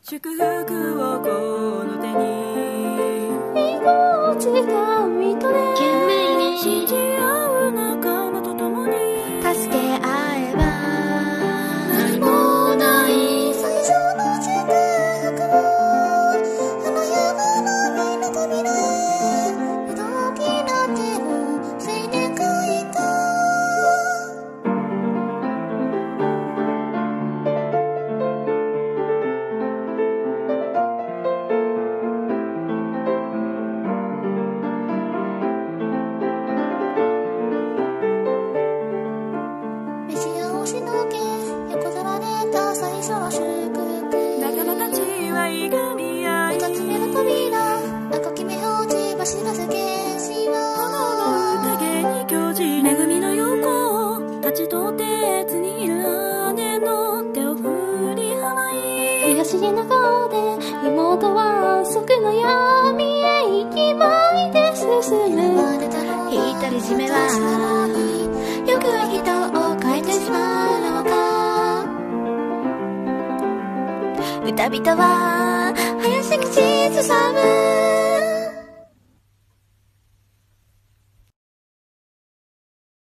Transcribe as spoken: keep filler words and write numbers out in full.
祝福をこの手に命が認め懸命に信じ合う仲間と共に助け合えば何もない最初の祝福を華やかな未来と未来へ大きな手を青年会かメシアをしのけ横皿でた最初の祝福仲間たちはいがみ合い二つ目の扉赤き目をちばしらせ剣士は宴に教示恵みの横を立ち取ってつにいる姉の手を振り払い悔しげな顔で妹は即の闇へ行きまいて進む独り占めはよく人を変えてしまうのか歌人は林口